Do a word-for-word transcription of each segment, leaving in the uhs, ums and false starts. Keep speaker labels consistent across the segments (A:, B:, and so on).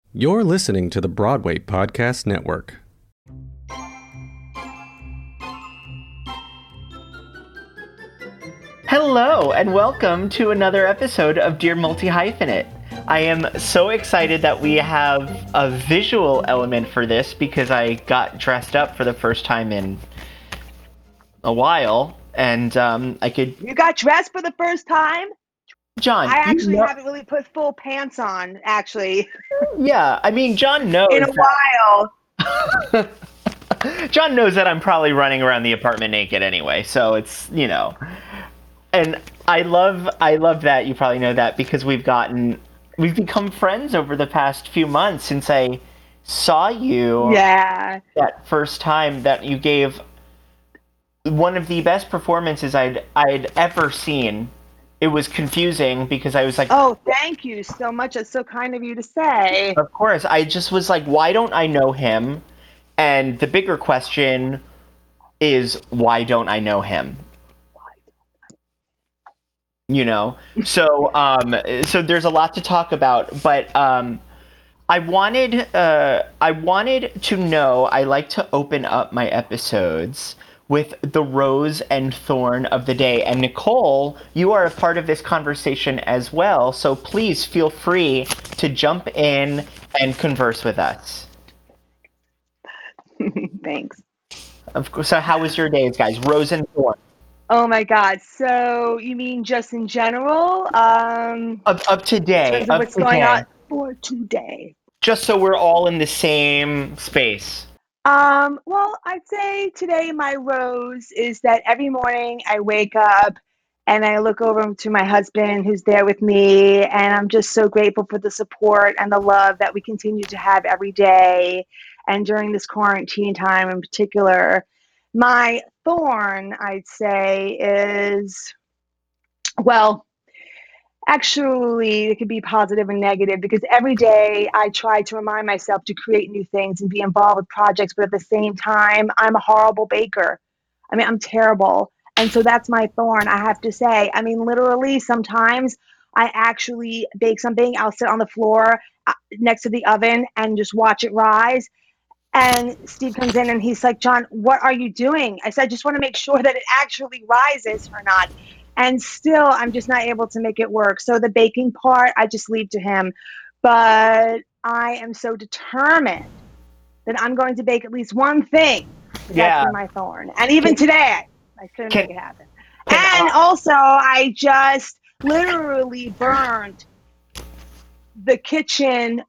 A: You're listening to the Broadway Podcast Network.
B: Hello, and welcome to another episode of Dear Multi-Hyphenate. I am so excited that we have a visual element for this because I got dressed up for the first time in a while, and um, I could...
C: You got dressed for the first time?
B: John,
C: I actually
B: you know...
C: haven't really put full pants on, actually.
B: Yeah, I mean, John knows
C: In a
B: that...
C: while.
B: John knows that I'm probably running around the apartment naked anyway, so it's, you know... And I love, I love that, you probably know that, because we've gotten... We've become friends over the past few months since I saw you
C: yeah.
B: that first time that you gave one of the best performances I'd I'd ever seen. It was confusing because I was like,
C: oh, thank you so much. That's so kind of you to say.
B: Of course. I just was like, why don't I know him? And the bigger question is, why don't I know him? You know, so um, so there's a lot to talk about, but um, I wanted uh, I wanted to know. I like to open up my episodes with the rose and thorn of the day. And Nicole, you are a part of this conversation as well, so please feel free to jump in and converse with us.
C: Thanks.
B: Of course. So, how was your days, guys? Rose and thorn.
C: Oh my God. So you mean just in general? Um,
B: up up today.
C: Up what's
B: today.
C: going on for today?
B: Just so we're all in the same space.
C: Um, well, I'd say today my rose is that every morning I wake up and I look over to my husband who's there with me, and I'm just so grateful for the support and the love that we continue to have every day and during this quarantine time in particular. My thorn, I'd say, is, well, actually, it could be positive and negative because every day I try to remind myself to create new things and be involved with projects, but at the same time, I'm a horrible baker. I mean, I'm terrible. And so that's my thorn, I have to say. I mean, literally, sometimes I actually bake something. I'll sit on the floor uh, next to the oven and just watch it rise. And Steve comes in and he's like, John, what are you doing? I said, I just want to make sure that it actually rises or not. And still, I'm just not able to make it work. So the baking part, I just leave to him. But I am so determined that I'm going to bake at least one thing.
B: Yeah.
C: That's my thorn. And even
B: can,
C: today, I couldn't
B: can,
C: make it happen. And I, also, I just literally burned the kitchen.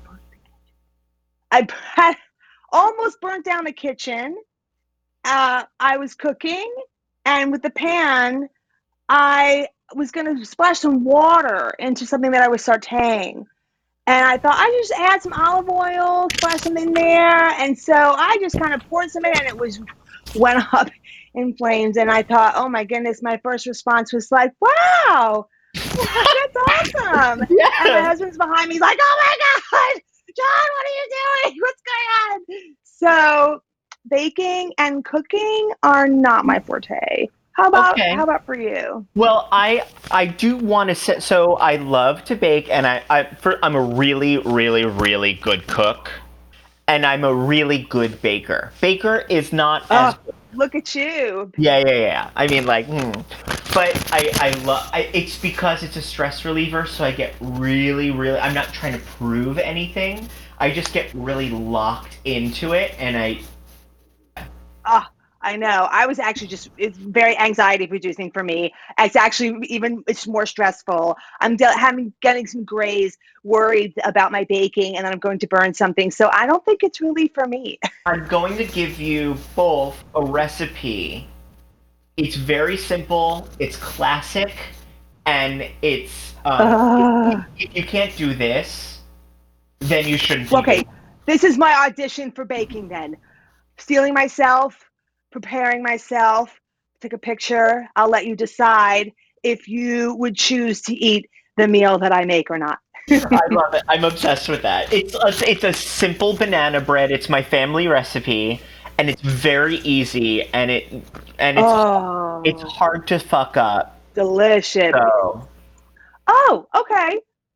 C: I had almost burnt down the kitchen. Uh, I was cooking, and with the pan, I was going to splash some water into something that I was sauteing. And I thought I just add some olive oil, splash some in there. And so I just kind of poured some in, and it was went up in flames. And I thought, oh my goodness, my first response was like, wow, that's awesome.
B: Yeah.
C: And my husband's behind me. He's like, oh my God, John, what are you doing? What's going on? So baking and cooking are not my forte. How about
B: okay.
C: how about for you?
B: Well, I I do want to say, so I love to bake, and I, I for, I'm a really, really, really good cook, and I'm a really good baker. Baker is not
C: oh,
B: as...
C: Look at you.
B: Yeah, yeah, yeah. I mean, like, hmm. But I, I love, it's because it's a stress reliever, so I get really, really, I'm not trying to prove anything. I just get really locked into it, and I...
C: Ah. Oh. I know. I was actually just, it's very anxiety producing for me. It's actually even, it's more stressful. I'm de- having, getting some grays, worried about my baking, and then I'm going to burn something. So I don't think it's really for me.
B: I'm going to give you both a recipe. It's very simple, it's classic, and it's, um, uh, if, if you can't do this, then you shouldn't.
C: Okay, this is my audition for baking then. Stealing myself, preparing myself, take a picture. I'll let you decide if you would choose to eat the meal that I make or not.
B: I love it. I'm obsessed with that. It's a, it's a simple banana bread. It's my family recipe, and it's very easy, and it and it's
C: oh,
B: it's hard to fuck up.
C: Delicious.
B: So.
C: Oh, okay.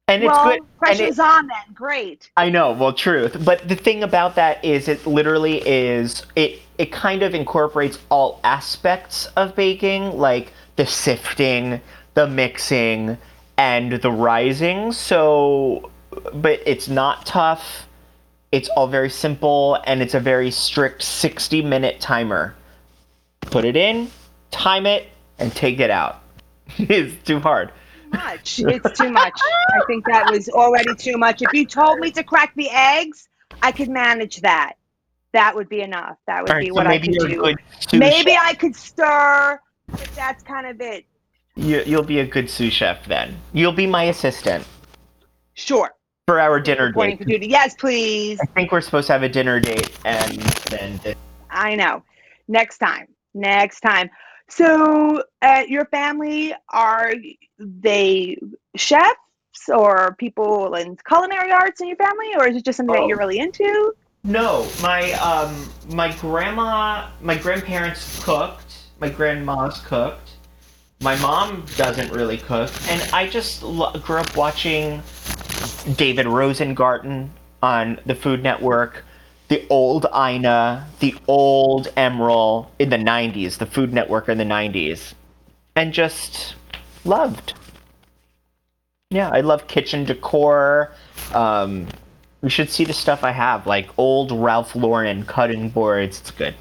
B: And it's good.
C: Well,
B: And it,
C: pressure's on then. Great.
B: I know, well, truth. But the thing about that is it literally is it it kind of incorporates all aspects of baking, like the sifting, the mixing, and the rising. So but it's not tough. It's all very simple and it's a very strict sixty minute timer. Put it in, time it, and take it out. It's too hard.
C: Much. It's too much. I think that was already too much. If you told me to crack the eggs, I could manage that. That would be enough. That
B: All
C: would
B: right,
C: be
B: so
C: what I
B: maybe
C: could
B: you're a
C: do.
B: good sous
C: Maybe
B: chef.
C: I could stir, but that's kind of it.
B: You, you'll be a good sous chef then. You'll be my assistant
C: Sure.
B: for our dinner
C: Reporting
B: date.
C: for duty. Yes, please.
B: I think we're supposed to have a dinner date, and then this.
C: I know. Next time. Next time. So, uh, your family, are they chefs or people in culinary arts in your family, or is it just something that you're
B: Oh
C: really into?
B: no, my um my grandma, my grandparents cooked. My grandma's cooked. My mom doesn't really cook, and I just lo- grew up watching David Rosengarten on the Food Network, the old Ina, the old Emerald in the nineties, the Food Network in the nineties, and just loved. Yeah, I love kitchen decor. Um, you should see the stuff I have, like old Ralph Lauren cutting boards. It's good.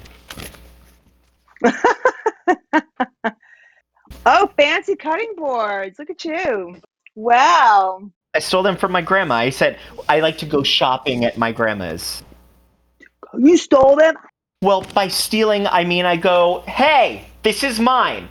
C: Oh, fancy cutting boards. Look at you. Wow.
B: I stole them from my grandma. I said I like to go shopping at my grandma's.
C: You stole them?
B: Well, by stealing, I mean I go, hey, this is mine.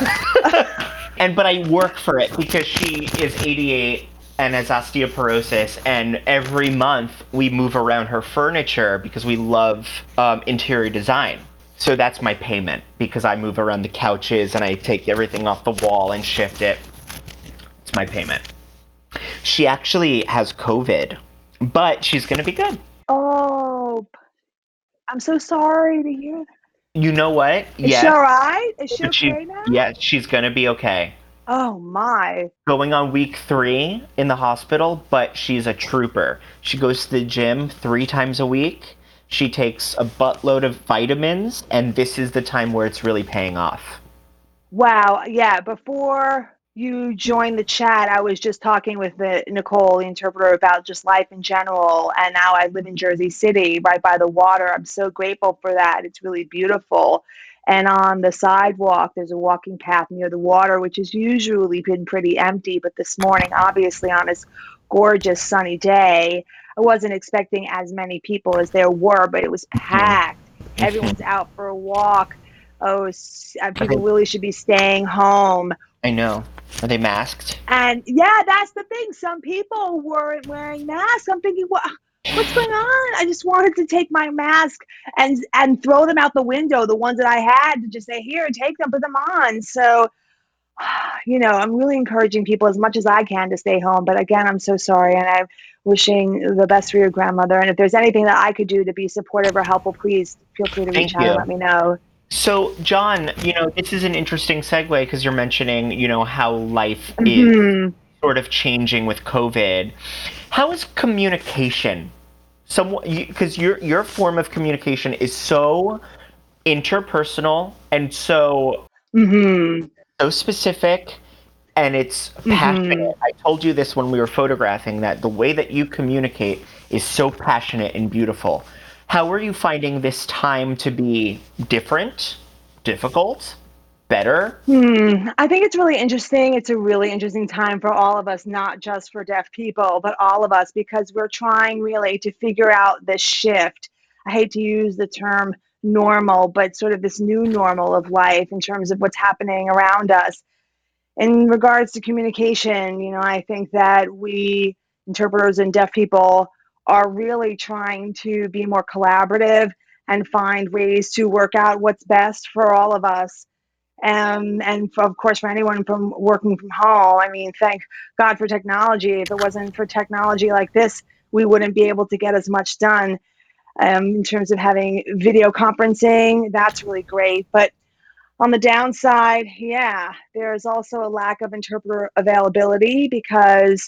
B: And but I work for it because she is eighty-eight and has osteoporosis, and every month we move around her furniture because we love um, interior design. So that's my payment because I move around the couches and I take everything off the wall and shift it. It's my payment. She actually has COVID, but she's gonna be good.
C: Oh, I'm so sorry to hear that.
B: You know what?
C: Is she
B: Yes,
C: all right? Is she
B: but she,
C: okay now?
B: yeah, she's gonna be okay.
C: Oh, my.
B: Going on week three in the hospital, but she's a trooper. She goes to the gym three times a week. She takes a buttload of vitamins, and this is the time where it's really paying off.
C: Wow. Yeah. Before you joined the chat, I was just talking with the Nicole, the interpreter, about just life in general. And now I live in Jersey City, right by the water. I'm so grateful for that. It's really beautiful. And on the sidewalk, there's a walking path near the water, which has usually been pretty empty. But this morning, obviously, on this gorgeous sunny day, I wasn't expecting as many people as there were, but it was
B: Mhm.
C: packed. Everyone's
B: Mhm.
C: out for a walk. Oh, s- uh,
B: Are
C: people
B: they,
C: really should be staying home.
B: I know. Are they masked?
C: And yeah, that's the thing. Some people weren't wearing masks. I'm thinking, what, what's going on? I just wanted to take my mask and and throw them out the window, the ones that I had, to just say, here, take them, put them on. So, you know, I'm really encouraging people as much as I can to stay home. But again, I'm so sorry, and I'm wishing the best for your grandmother. And if there's anything that I could do to be supportive or helpful, please feel free to reach
B: Thank
C: out and
B: you.
C: let me know.
B: So, John, you know, this is an interesting segue because you're mentioning, you know, how life is
C: Hmm.
B: sort of changing with COVID. How is communication? Some because your your form of communication is so interpersonal and so
C: Hmm.
B: so specific and it's passionate.
C: Hmm.
B: I told you this when we were photographing that the way that you communicate is so passionate and beautiful. How are you finding this time to be different, difficult, better?
C: Hmm. I think it's really interesting. It's a really interesting time for all of us, not just for deaf people, but all of us, because we're trying really to figure out this shift. I hate to use the term normal, but sort of this new normal of life in terms of what's happening around us. In regards to communication, you know, I think that we interpreters and deaf people are really trying to be more collaborative and find ways to work out what's best for all of us. Um, and for, of course, for anyone from working from home, I mean, thank God for technology. If it wasn't for technology like this, we wouldn't be able to get as much done. Um, in terms of having video conferencing, that's really great. But on the downside, yeah, there's also a lack of interpreter availability because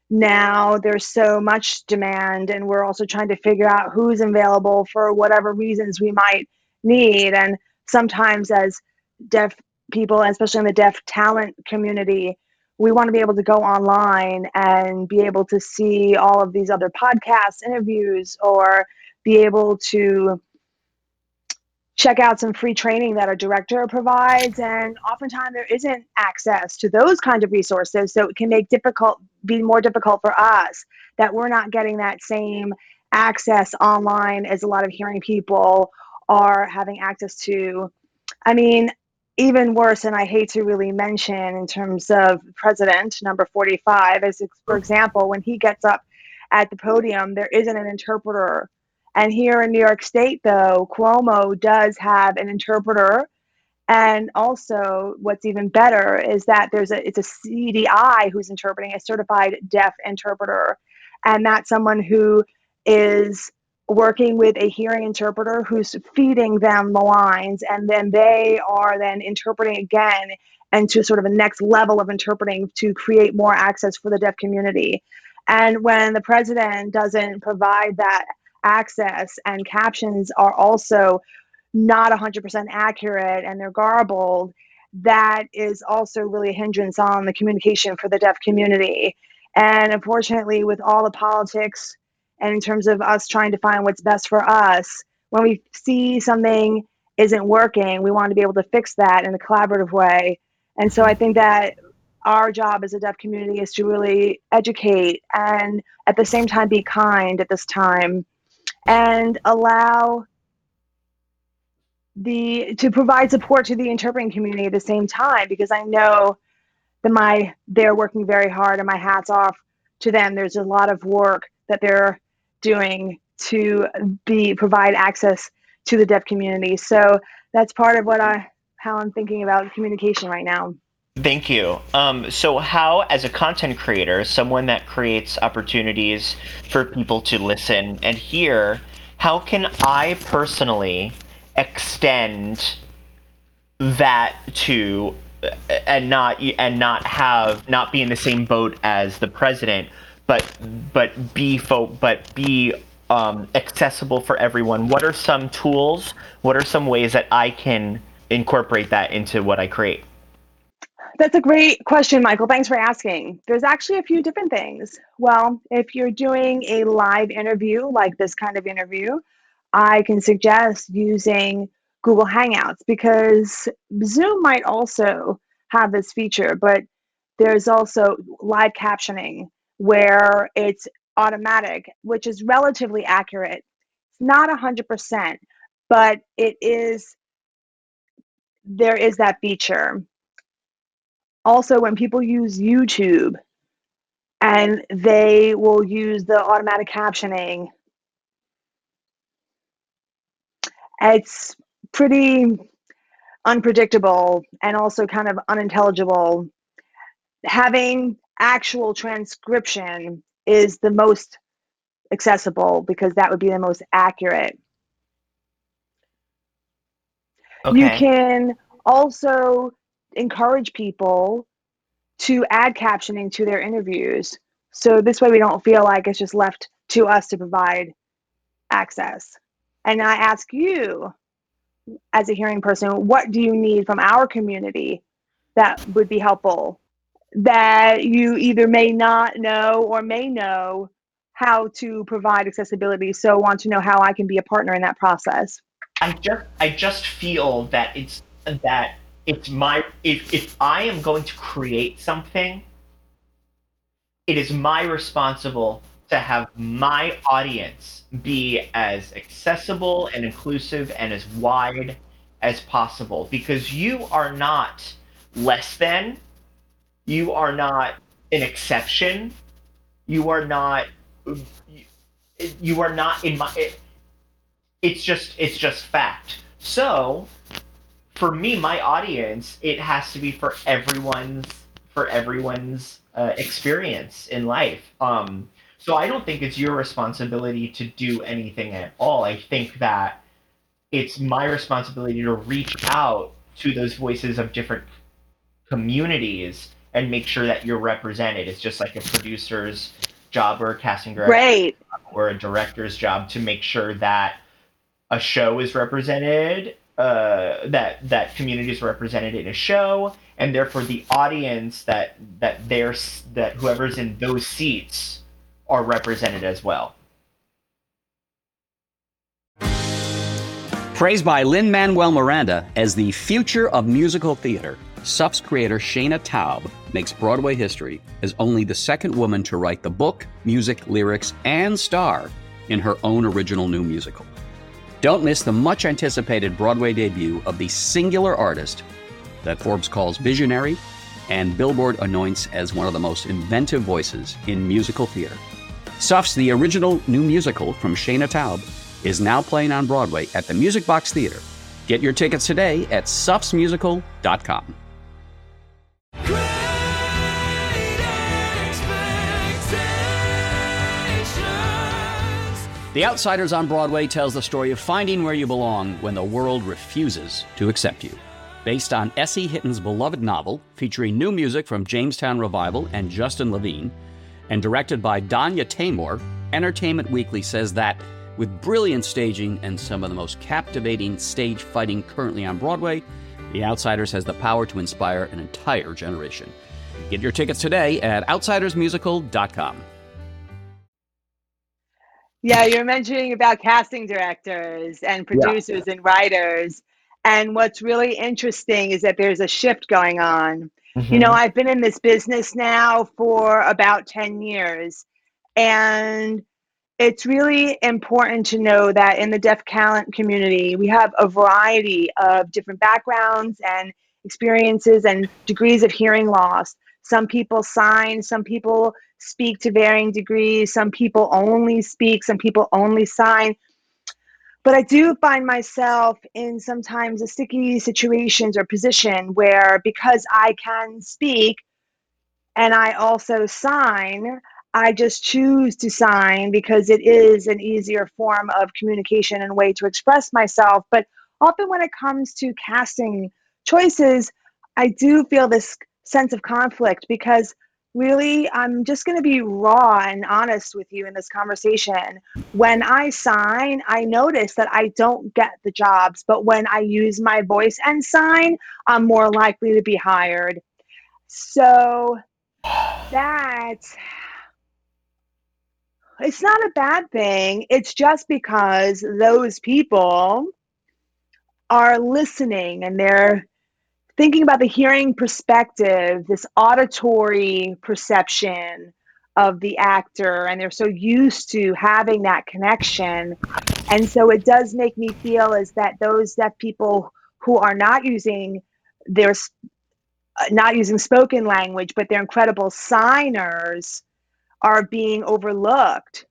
C: now there's so much demand, and we're also trying to figure out who's available for whatever reasons we might need. And sometimes as deaf people, especially in the deaf talent community, we want to be able to go online and be able to see all of these other podcasts, interviews, or be able to check out some free training that our director provides. And oftentimes there isn't access to those kinds of resources, so it can make difficult be more difficult for us that we're not getting that same access online as a lot of hearing people are having access to. I mean, even worse, and I hate to really mention in terms of president number forty-five, as for example, when he gets up at the podium, there isn't an interpreter. And here in New York State, though, Cuomo does have an interpreter. And also, what's even better is that there's a it's a C D I who's interpreting, a certified deaf interpreter, and that's someone who is working with a hearing interpreter who's feeding them the lines, and then they are then interpreting again and to sort of a next level of interpreting to create more access for the deaf community. And when the president doesn't provide that access and captions are also not one hundred percent accurate and they're garbled, that is also really a hindrance on the communication for the deaf community. And unfortunately, with all the politics and in terms of us trying to find what's best for us, when we see something isn't working, we want to be able to fix that in a collaborative way. And so I think that our job as a deaf community is to really educate and at the same time be kind at this time and allow the to provide support to the interpreting community at the same time, because I know that my they're working very hard and my hat's off to them. There's a lot of work that they're doing to be provide access to the deaf community. So that's part of what I how I'm thinking about communication right now.
B: Thank you. Um, so, how, as a content creator, someone that creates opportunities for people to listen and hear, how can I personally extend that to and not and not have not be in the same boat as the president, but but be fo- but be um, accessible for everyone? What are some tools? What are some ways that I can incorporate that into what I create?
C: That's a great question, Michael. Thanks for asking. There's actually a few different things. Well, if you're doing a live interview, like this kind of interview, I can suggest using Google Hangouts, because Zoom might also have this feature, but there's also live captioning where it's automatic, which is relatively accurate. It's not one hundred percent, but it is, there is that feature. Also, when people use YouTube and they will use the automatic captioning, it's pretty unpredictable and also kind of unintelligible. Having actual transcription is the most accessible because that would be the most accurate. You
B: Okay.
C: can also encourage people to add captioning to their interviews. So this way we don't feel like it's just left to us to provide access. And I ask you, as a hearing person, what do you need from our community that would be helpful, that you either may not know or may know how to provide accessibility? So want to know how I can be a partner in that process.
B: I just I just feel that it's that it's my if if I am going to create something, it is my responsible to have my audience be as accessible and inclusive and as wide as possible, because you are not less than, you are not an exception, you are not you are not in my it, it's just it's just fact. So for me, my audience, it has to be for everyone's for everyone's uh, experience in life. Um, so I don't think it's your responsibility to do anything at all. I think that it's my responsibility to reach out to those voices of different communities and make sure that you're represented. It's just like a producer's job or a casting director
C: Right.
B: or a director's job to make sure that a show is represented, uh, that that community is represented in a show, and therefore the audience that that there's that whoever's in those seats are represented as well.
D: Praised by Lin-Manuel Miranda as the future of musical theater, S U F's creator Shana Taub makes Broadway history as only the second woman to write the book, music, lyrics, and star in her own original new musical. Don't miss the much-anticipated Broadway debut of the singular artist that Forbes calls visionary and Billboard anoints as one of the most inventive voices in musical theater. S U F's The Original New Musical from Shana Taub is now playing on Broadway at the Music Box Theater. Get your tickets today at sufs musical dot com. The Outsiders on Broadway tells the story of finding where you belong when the world refuses to accept you. Based on S E. Hitton's beloved novel, featuring new music from Jamestown Revival and Justin Levine, and directed by Danya Taymor, Entertainment Weekly says that with brilliant staging and some of the most captivating stage fighting currently on Broadway, The Outsiders has the power to inspire an entire generation. Get your tickets today at outsiders musical dot com.
C: Yeah, you're mentioning about casting directors and producers yeah. and writers. And what's really interesting is that there's a shift going on. Mm-hmm. You know, I've been in this business now for about ten years. And it's really important to know that in the deaf talent community, we have a variety of different backgrounds and experiences and degrees of hearing loss. Some people sign, some people speak to varying degrees, some people only speak, some people only sign. But I do find myself in sometimes a sticky situations or position where because I can speak and I also sign, I just choose to sign because it is an easier form of communication and way to express myself. But often when it comes to casting choices, I do feel this sense of conflict because really, I'm just going to be raw and honest with you in this conversation. When I sign, I notice that I don't get the jobs, but when I use my voice and sign, I'm more likely to be hired. So that it's not a bad thing. It's just because those people are listening and they're thinking about the hearing perspective, this auditory perception of the actor, and they're so used to having that connection. And so it does make me feel as that those deaf people who are not using their not using spoken language, but they're incredible signers, are being overlooked.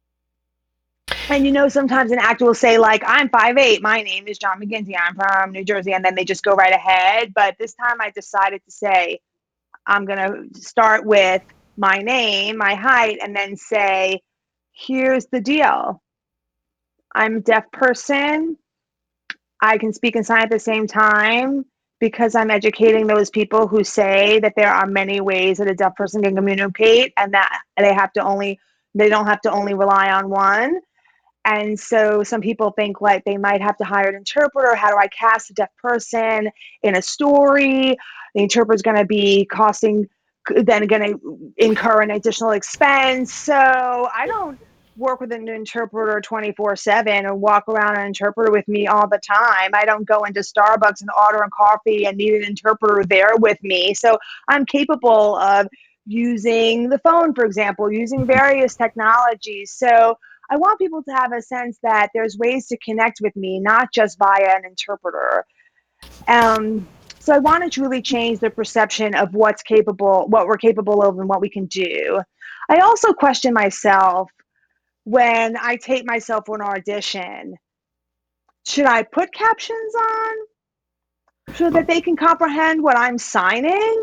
C: And you know, sometimes an actor will say, like, I'm five eight, my name is John McGinty, I'm from New Jersey, and then they just go right ahead. But this time I decided to say, I'm going to start with my name, my height, and then say, here's the deal. I'm a deaf person. I can speak and sign at the same time because I'm educating those people who say that there are many ways that a deaf person can communicate and that they have to only, they don't have to only rely on one. And so some people think like they might have to hire an interpreter. How do I cast a deaf person in a story? The interpreter is going to be costing, then going to incur an additional expense. So I don't work with an interpreter twenty-four seven or walk around an interpreter with me all the time. I don't go into Starbucks and order a coffee and need an interpreter there with me. So I'm capable of using the phone, for example, using various technologies. So I want people to have a sense that there's ways to connect with me, not just via an interpreter. Um, so I want to really change the perception of what's capable, what we're capable of and what we can do. I also question myself when I tape myself for an audition. Should I put captions on so that they can comprehend what I'm signing?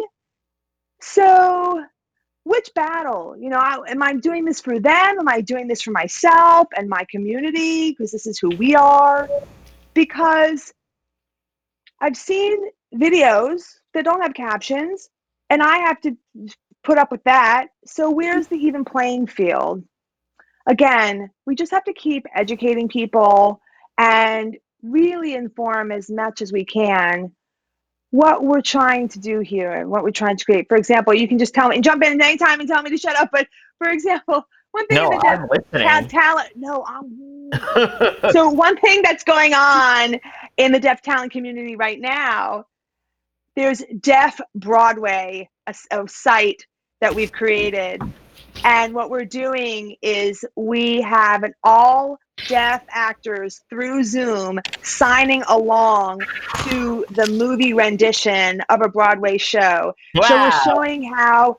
C: So which battle? You know, I, am I doing this for them? Am I doing this for myself and my community? Because this is who we are. Because I've seen videos that don't have captions and I have to put up with that. So where's the even playing field? Again, we just have to keep educating people and really inform as much as we can what we're trying to do here and what we're trying to create. For example, you can just tell me and jump in anytime and tell me to shut up. But for example, one thing in
B: No,
C: the deaf
B: I'm
C: ta-
B: listening.
C: talent, no, I'm. So one thing that's going on in the deaf talent community right now, there's Deaf Broadway, a, a site that we've created. And what we're doing is we have an all deaf actors through Zoom signing along to the movie rendition of a Broadway show. So we're
B: Wow.
C: showing how,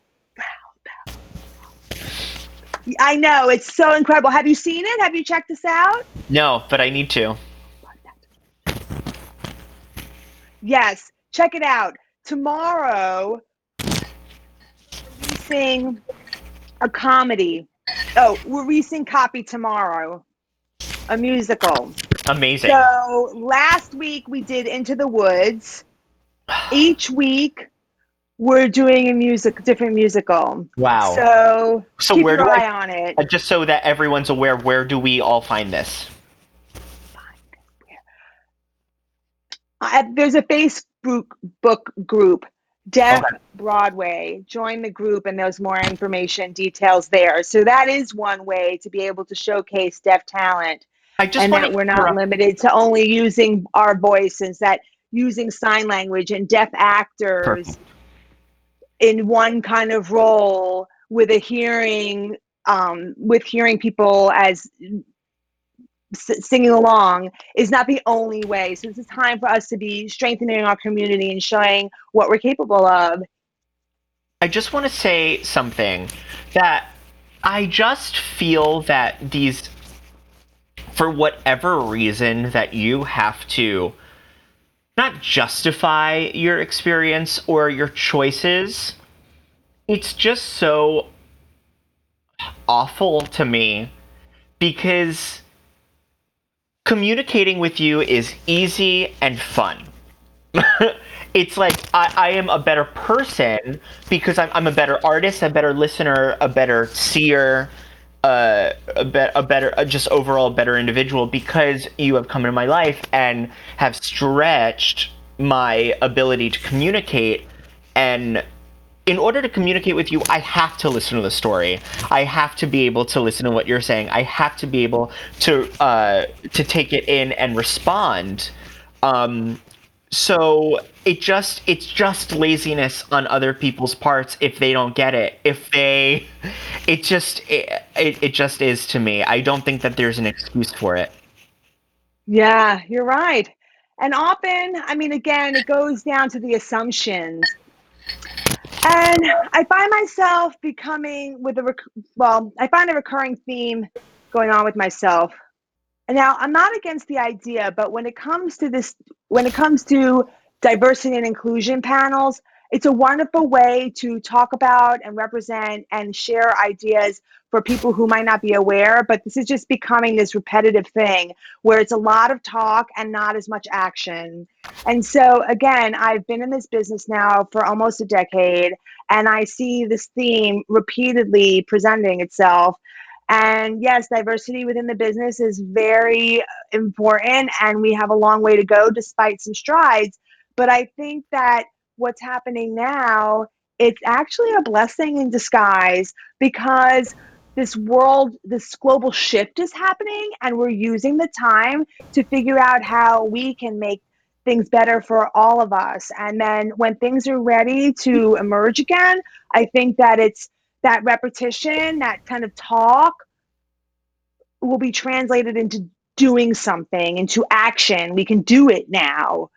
C: I know, it's so incredible. Have you seen it? Have you checked this out?
B: No, but I need to.
C: Yes, check it out. Tomorrow, releasing a comedy. Oh, we're releasing Copy tomorrow, a musical.
B: Amazing.
C: So last week we did Into the Woods. Each week we're doing a music, different musical.
B: Wow.
C: So,
B: So
C: keep
B: where
C: your
B: do
C: eye
B: I,
C: on it.
B: uh, just so that everyone's aware, where do we all find this?
C: Uh, there's a Facebook book group, Deaf
B: Okay.
C: Broadway. Join the group and there's more information, details there. So that is one way to be able to showcase deaf talent.
B: I just
C: And
B: want
C: that
B: to
C: we're not
B: interrupt.
C: limited to only using our voices, that using sign language and deaf actors
B: Perfect.
C: in one kind of role with a hearing, um, with hearing people as s- singing along is not the only way. So this is time for us to be strengthening our community and showing what we're capable of.
B: I just want to say something that I just feel that these, for whatever reason, that you have to not justify your experience or your choices. It's just so awful to me because communicating with you is easy and fun. It's like I, I am a better person because I'm, I'm a better artist, a better listener, a better seer, uh, a, be, a better, uh, just overall better individual because you have come into my life and have stretched my ability to communicate. And in order to communicate with you, I have to listen to the story. I have to be able to listen to what you're saying. I have to be able to uh, to take it in and respond. Um, so it just it's just laziness on other people's parts if they don't get it. If they, it just it, it, it just is to me. I don't think that there's an excuse for it.
C: Yeah, you're right. And often, I mean, again, it goes down to the assumptions. And I find myself becoming with a, rec- well, I find a recurring theme going on with myself. And now I'm not against the idea, but when it comes to this, when it comes to diversity and inclusion panels, it's a wonderful way to talk about and represent and share ideas for people who might not be aware. But this is just becoming this repetitive thing where it's a lot of talk and not as much action. And so, again, I've been in this business now for almost a decade, and I see this theme repeatedly presenting itself. And yes, diversity within the business is very important, and we have a long way to go despite some strides. But I think that what's happening now, it's actually a blessing in disguise because this world, this global shift is happening, and we're using the time to figure out how we can make things better for all of us. And then when things are ready to emerge again, I think that it's that repetition, that kind of talk will be translated into doing something, into action. We can do it now.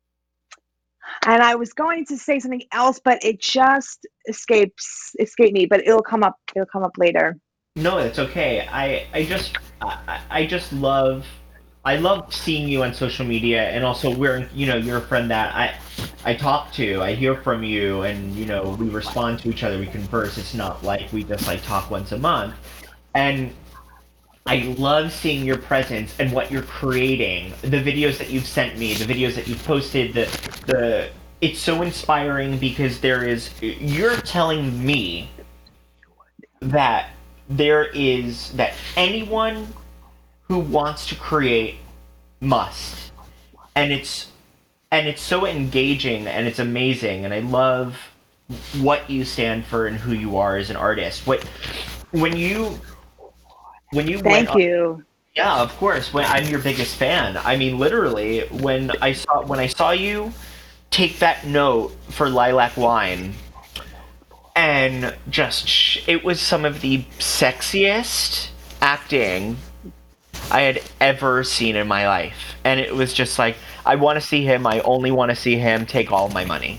C: And I was going to say something else, but it just escapes escaped me. But it'll come up. It'll come up later.
B: No, it's okay. I I just I, I just love I love seeing you on social media, and also we're you know you're a friend that I I talk to. I hear from you, and you know we respond to each other. We converse. It's not like we just like talk once a month. And I love seeing your presence and what you're creating. The videos that you've sent me, the videos that you've posted, the the it's so inspiring because there is you're telling me that there is that anyone who wants to create must, and it's and it's so engaging and it's amazing, and I love what you stand for and who you are as an artist. What when you when you
C: Thank
B: went
C: you.
B: Yeah, of course. When I'm your biggest fan. I mean, literally, when I saw when I saw you take that note for Lilac Wine, and just sh- it was some of the sexiest acting I had ever seen in my life, and it was just like, I want to see him. I only want to see him take all my money.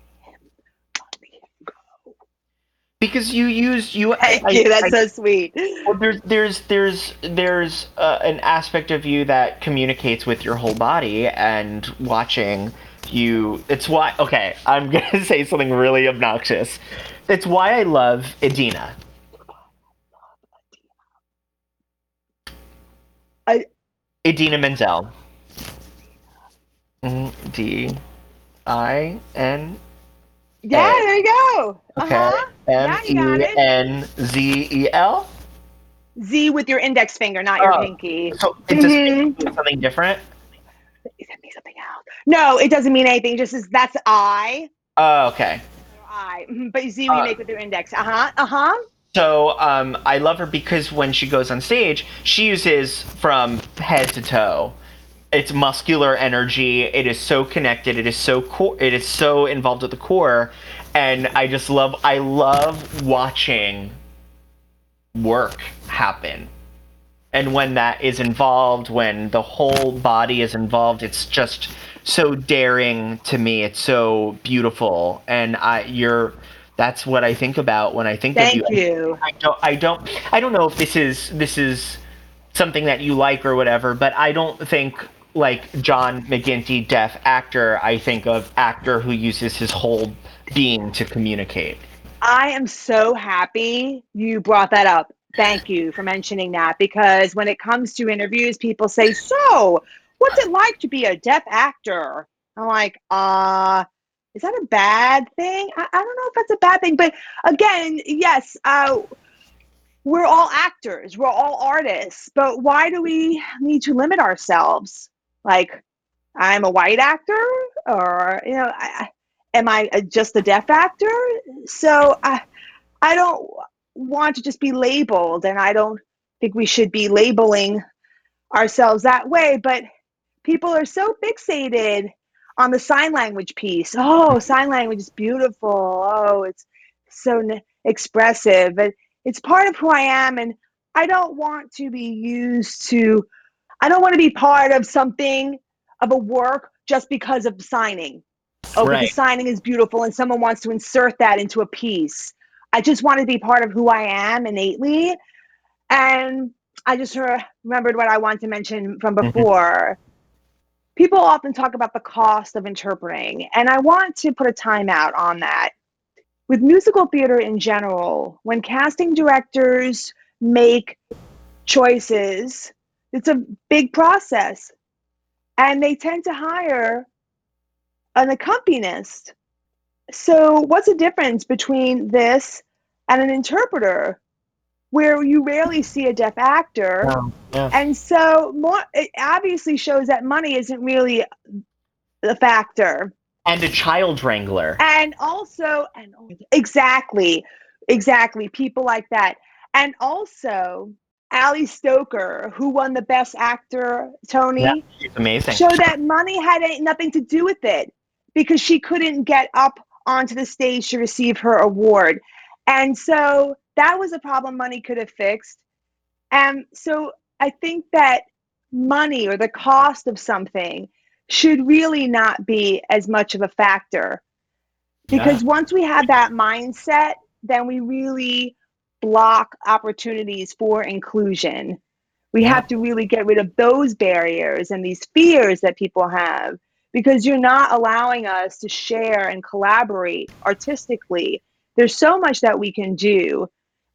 B: Because you used you. I,
C: Thank you. That's
B: I,
C: so sweet.
B: Well, there's there's there's there's uh, an aspect of you that communicates with your whole body, and watching you. It's why. Okay, I'm gonna say something really obnoxious. It's why I love Idina.
C: I,
B: Idina Menzel. Mm, D I N
C: yeah,
B: A.
C: there you go.
B: Okay.
C: Uh-huh.
B: M
C: Yeah, you got
B: E
C: it.
B: N Z E L.
C: Z with your index finger, not your
B: Oh,
C: pinky.
B: so it does it
C: Mm-hmm.
B: mean something different?
C: It means something else. No, it doesn't mean anything. It just says that's I.
B: Oh, okay.
C: I. Mhm. But Z we
B: Uh,
C: make with your index. Uh-huh. Uh-huh.
B: So um, I love her because when she goes on stage, she uses from head to toe. It's muscular energy. It is so connected. It is so core. It is so involved with the core, and I just love. I love watching work happen. And when that is involved, when the whole body is involved, it's just so daring to me. It's so beautiful, and I you're that's what I think about when I think of you.
C: Thank you.
B: I don't I don't I don't know if this is this is something that you like or whatever, but I don't think like John McGinty, deaf actor. I think of actor who uses his whole being to communicate.
C: I am so happy you brought that up. Thank you for mentioning that because when it comes to interviews, people say, "So, what's it like to be a deaf actor?" I'm like, uh, is that a bad thing? I, I don't know if that's a bad thing, but again, yes, uh, we're all actors, we're all artists, but why do we need to limit ourselves? Like, I'm a white actor, or you know, I, am I a- just a deaf actor? So I, I don't want to just be labeled, and I don't think we should be labeling ourselves that way. But people are so fixated on the sign language piece. Oh, sign language is beautiful. Oh, it's so n- expressive. But it's part of who I am, and I don't want to be used to. I don't want to be part of something of a work just because of signing. Oh, because
B: Right.
C: signing is beautiful and someone wants to insert that into a piece. I just want to be part of who I am innately. And I just re- remembered what I wanted to mention from
B: Mhm.
C: before. People often talk about the cost of interpreting, and I want to put a timeout on that. With musical theater in general, when casting directors make choices, it's a big process, and they tend to hire an accompanist. So, what's the difference between this and an interpreter, where you rarely see a deaf actor?
B: Yeah. Yeah.
C: And so, more it obviously shows that money isn't really the factor.
B: And a child wrangler.
C: And also, and exactly, exactly, people like that. And also, Ali Stoker, who won the Best Actor
B: Yeah,
C: Tony,
B: she's amazing.
C: show that money had any, nothing to do with it because she couldn't get up onto the stage to receive her award. And so that was a problem money could have fixed. And so I think that money or the cost of something should really not be as much of a factor
B: Yeah.
C: because once we have that mindset, then we really block opportunities for inclusion. We
B: Yeah.
C: have to really get rid of those barriers and these fears that people have because you're not allowing us to share and collaborate artistically. There's so much that we can do,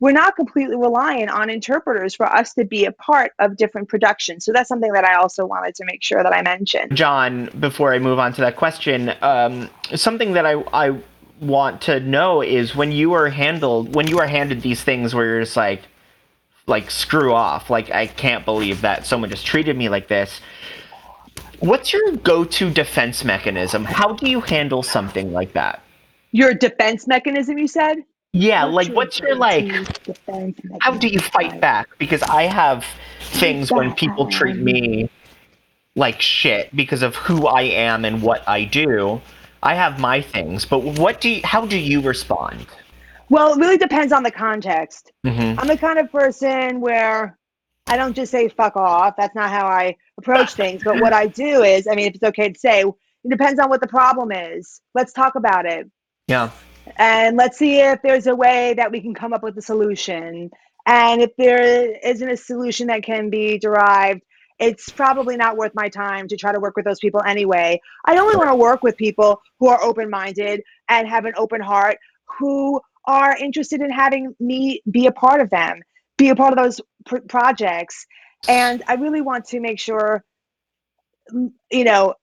C: we're not completely reliant on interpreters for us to be a part of different productions. So that's something that I also wanted to make sure that I mentioned.
B: John, before I move on to that question, um, something that I, I want to know is when you are handled, when you are handed these things where you're just like, like screw off, like I can't believe that someone just treated me like this. What's your go-to defense mechanism? How do you handle something like that?
C: Your defense mechanism, you said?
B: Yeah,
C: what's
B: like
C: your
B: what's your like,
C: defense
B: how do you fight back? Because I have things when people treat me like shit because of who I am and what I do. I have my things, but what do you, how do you respond?
C: Well, it really depends on the context.
B: Mm-hmm.
C: I'm the kind of person where I don't just say fuck off. That's not how I approach things. But what I do is, I mean, if it's okay to say, it depends on what the problem is. Let's talk about it.
B: Yeah.
C: And let's see if there's a way that we can come up with a solution. And if there isn't a solution that can be derived, it's probably not worth my time to try to work with those people anyway. I only want to work with people who are open-minded and have an open heart, who are interested in having me be a part of them, be a part of those pr- projects. And I really want to make sure, you know,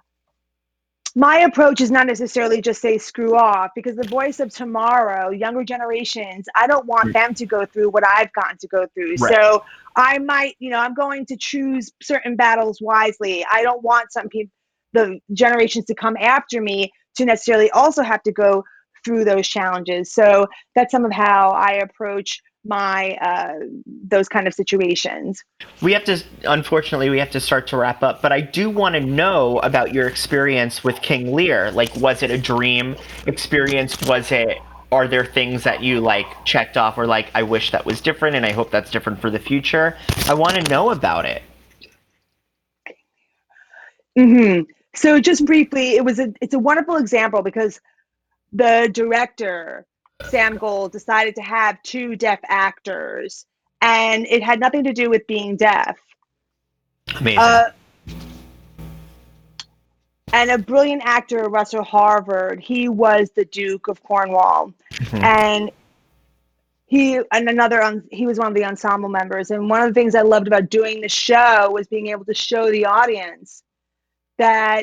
C: my approach is not necessarily just say screw off, because the voice of tomorrow, younger generations, I don't want them to go through what I've gotten to go through.
B: Right.
C: So I might, you know, I'm going to choose certain battles wisely. I don't want some people, the generations to come after me, to necessarily also have to go through those challenges. So that's some of how I approach my uh those kind of situations.
B: We have to, unfortunately, we have to start to wrap up, but I do want to know about your experience with King Lear. Like, was it a dream experience? Was it, are there things that you like checked off or like, I wish that was different and I hope that's different for the future? I want to know about it.
C: Mm-hmm. So just briefly, it was a, it's a wonderful example because the director, Sam Gold, decided to have two deaf actors, and it had nothing to do with being deaf.
B: Amazing.
C: Uh, and a brilliant actor, Russell Harvard, he was the Duke of Cornwall.
B: Mm-hmm.
C: And he and another, um, he was one of the ensemble members. And one of the things I loved about doing the show was being able to show the audience that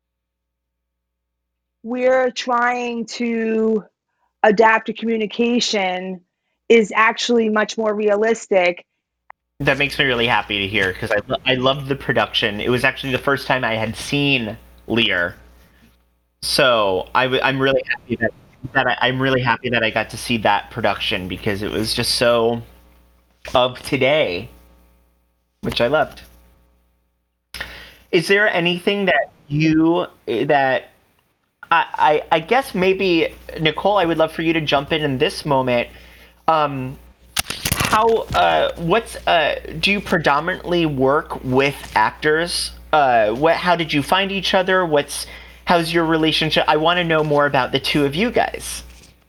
C: we're trying to adapt to communication is actually much more realistic.
B: That makes me really happy to hear, because I, lo- I loved the production. It was actually the first time I had seen Lear. So I w- I'm really happy that, that I, I'm really happy that I got to see that production, because it was just so of today, which I loved. Is there anything that you, that, I, I, I guess maybe, Nicole, I would love for you to jump in in this moment. Um, how, uh, what's, uh, do you predominantly work with actors? Uh, what, how did you find each other? What's, how's your relationship? I want to know more about the two of you guys.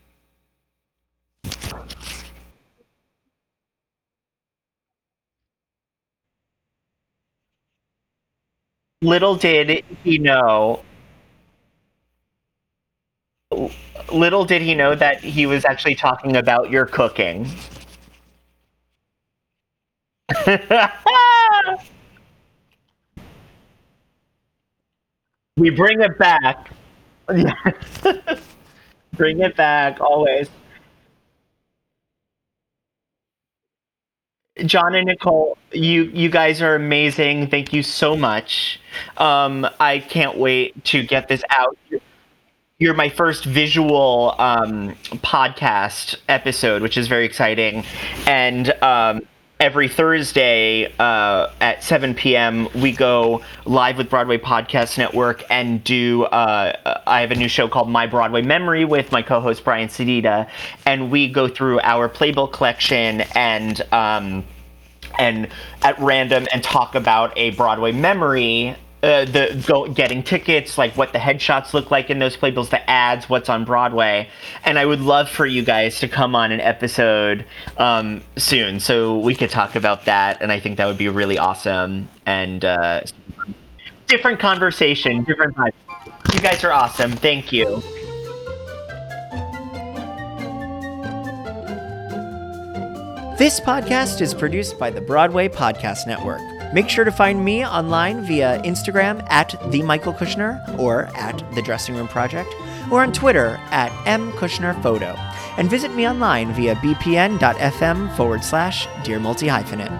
B: Little did he know, little did he know that he was actually talking about your cooking. We bring it back. Bring it back, always. John and Nicole, you you guys are amazing. Thank you so much. Um, I can't wait to get this out. You're my first visual um, podcast episode, which is very exciting. And um, every Thursday uh, at seven p.m. we go live with Broadway Podcast Network and do, uh, I have a new show called My Broadway Memory with my co-host Brian Sedita, and we go through our playbill collection and um, and at random and talk about a Broadway memory. Uh, the go, getting tickets, like what the headshots look like in those playbills, the ads, what's on Broadway. And I would love for you guys to come on an episode um, soon so we could talk about that. And I think that would be really awesome. And uh, different conversation, different vibes. You guys are awesome. Thank you. This podcast is produced by the Broadway Podcast Network. Make sure to find me online via Instagram at the Michael Kushner or at the Dressing Room Project, or on Twitter at mkushnerphoto, and visit me online via bpn.fm forward slash Dear Multi Hyphenate.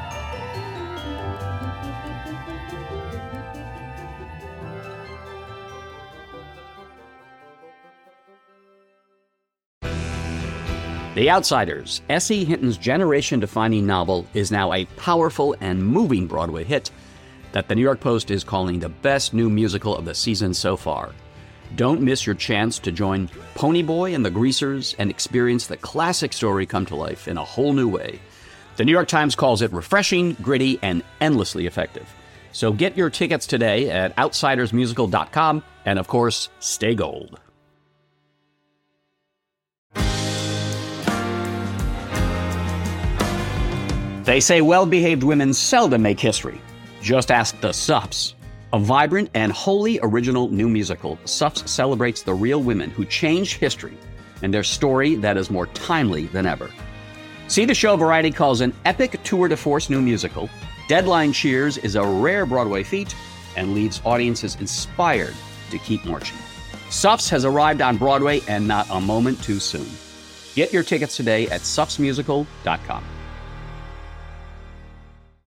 D: The Outsiders, S E. Hinton's generation-defining novel, is now a powerful and moving Broadway hit that the New York Post is calling the best new musical of the season so far. Don't miss your chance to join Ponyboy and the Greasers and experience the classic story come to life in a whole new way. The New York Times calls it refreshing, gritty, and endlessly effective. So get your tickets today at outsiders musical dot com, and of course, stay gold. They say well-behaved women seldom make history. Just ask the Suffs. A vibrant and wholly original new musical, Suffs celebrates the real women who changed history and their story that is more timely than ever. See the show Variety calls an epic tour de force new musical. Deadline cheers is a rare Broadway feat and leaves audiences inspired to keep marching. Suffs has arrived on Broadway, and not a moment too soon. Get your tickets today at suffs musical dot com.